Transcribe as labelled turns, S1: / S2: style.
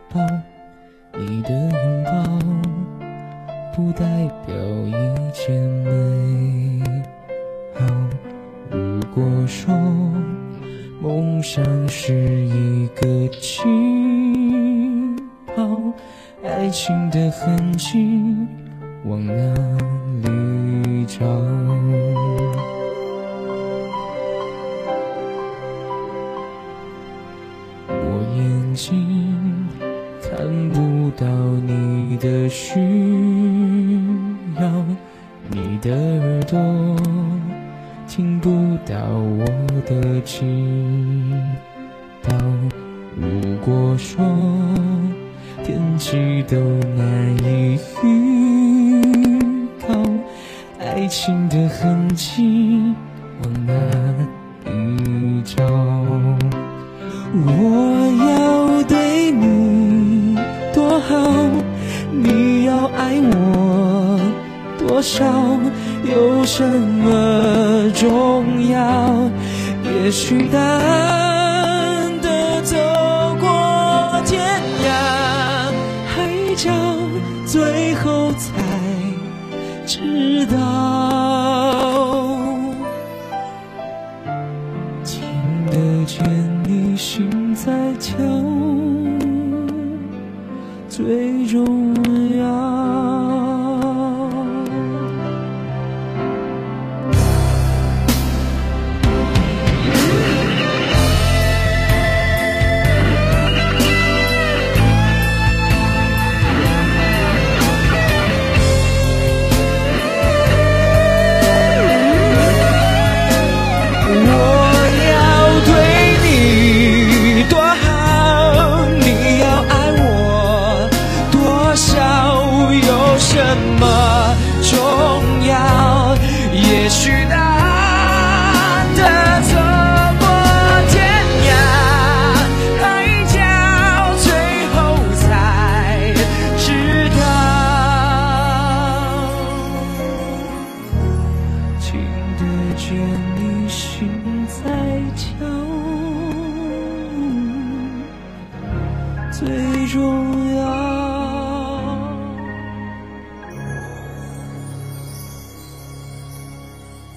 S1: 抱，你的拥抱不代表一件美好。如果说梦想是一个气泡，爱情的痕迹往哪里找？我眼睛看不到你的需要，你的耳朵听不到我的祈祷。如果说天气都难以预告，爱情的痕迹往哪里找？我要对你多好，你要爱我多少，有什么重要？也许答案的走过天涯海角，最后才知道。听得见你心在跳，最重要。什么重要？也许答案的走过天涯海角，最后才知道。听得见你心在跳，最重要。